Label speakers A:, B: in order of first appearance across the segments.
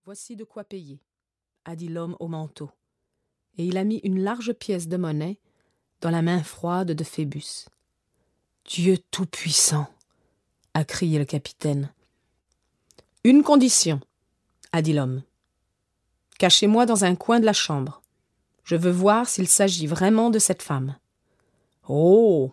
A: « Voici de quoi payer, » a dit l'homme au manteau, et il a mis une large pièce de monnaie dans la main froide de Phébus. « Dieu tout-puissant » a crié le capitaine. « Une condition, » a dit l'homme. « Cachez-moi dans un coin de la chambre. Je veux voir s'il s'agit vraiment de cette femme. »« Oh »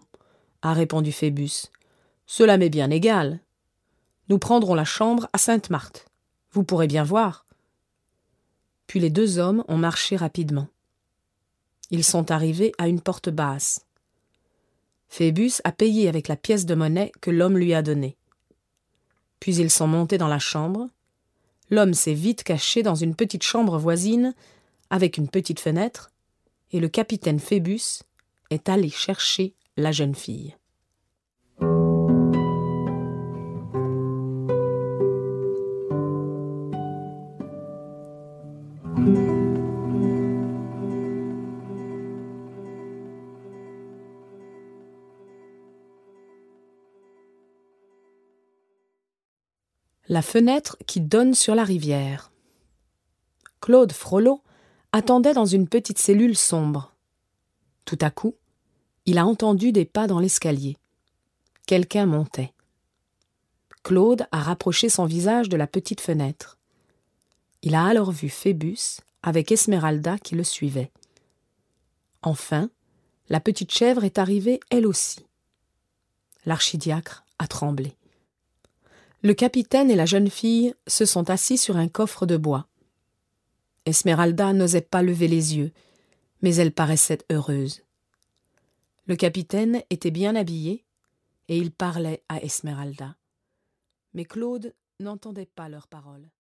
A: a répondu Phébus, « cela m'est bien égal. Nous prendrons la chambre à Sainte-Marthe. Vous pourrez bien voir. » Puis les deux hommes ont marché rapidement. Ils sont arrivés à une porte basse. Phébus a payé avec la pièce de monnaie que l'homme lui a donnée. Puis ils sont montés dans la chambre. L'homme s'est vite caché dans une petite chambre voisine avec une petite fenêtre, et le capitaine Phébus est allé chercher la jeune fille. La fenêtre qui donne sur la rivière. Claude Frollo attendait dans une petite cellule sombre. Tout à coup, il a entendu des pas dans l'escalier. Quelqu'un montait. Claude a rapproché son visage de la petite fenêtre. Il a alors vu Phébus avec Esmeralda qui le suivait. Enfin, la petite chèvre est arrivée elle aussi. L'archidiacre a tremblé. Le capitaine et la jeune fille se sont assis sur un coffre de bois. Esmeralda n'osait pas lever les yeux, mais elle paraissait heureuse. Le capitaine était bien habillé et il parlait à Esmeralda. Mais Claude n'entendait pas leurs paroles.